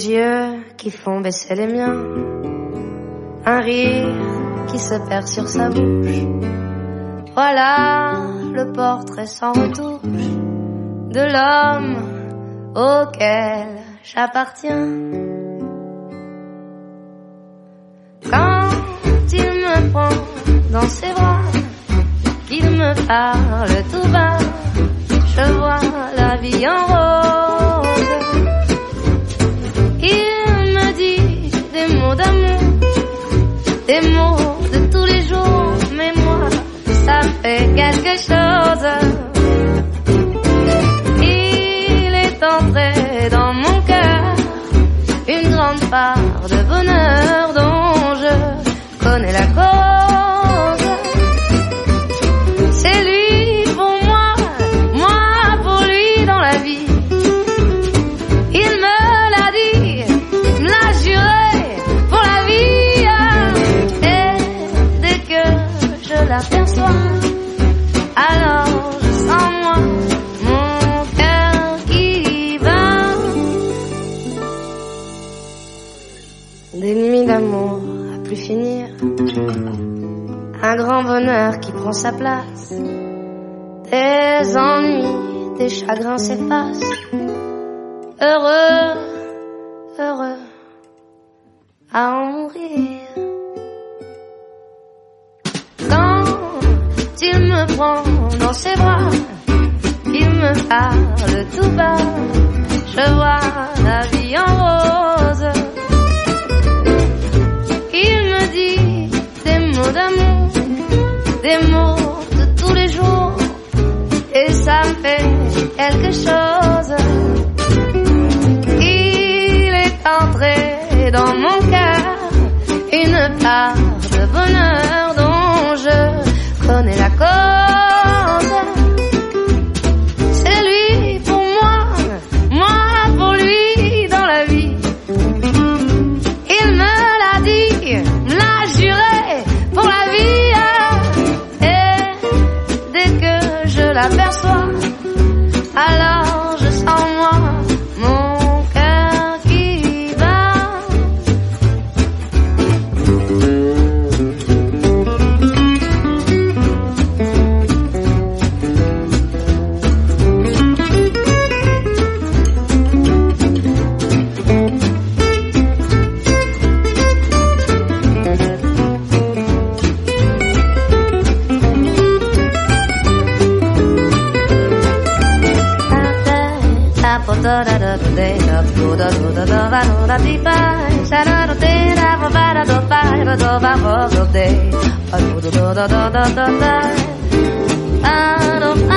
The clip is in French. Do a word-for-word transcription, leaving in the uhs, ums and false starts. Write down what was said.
Des yeux qui font baisser les miens, un rire qui se perd sur sa bouche. Voilà le portrait sans retouche de l'homme auquel j'appartiens. Quand il me prend dans ses bras, qu'il me parle tout bas, je vois la vie en rose. Il me dit des mots d'amour, des mots de tous les jours, mais moi, ça fait quelque chose. Il est entré dans mon cœur une grande part de bonheur dont je connais la cause. C'est lui pour moi, moi pour lui dans la vie. Il me l'a dit, me l'a juré pour la vie. Et dès que je l'aperçois, alors je sens moi mon cœur qui bat. Des nuits d'amour à plus finir, un grand bonheur qui prend sa place. Des ennuis, des chagrins s'effacent. Heureux, heureux à en mourir. Quand il me prend dans ses bras, il me parle tout bas, je vois la vie en rose. Il me dit des mots d'amour, des mots de tous les jours, et ça me fait quelque chose. Il est entré dans mon cœur une part de bonheur dont je connais la cause. C'est lui pour moi, moi pour lui dans la vie. Il me l'a dit, me l'a juré pour la vie. Et dès que je l'aperçois, alors je sens moi mon cœur qui bat. Da da da da da da da da da da da di ba sa da da da da ba da da ba da da ba da da da da da da da da da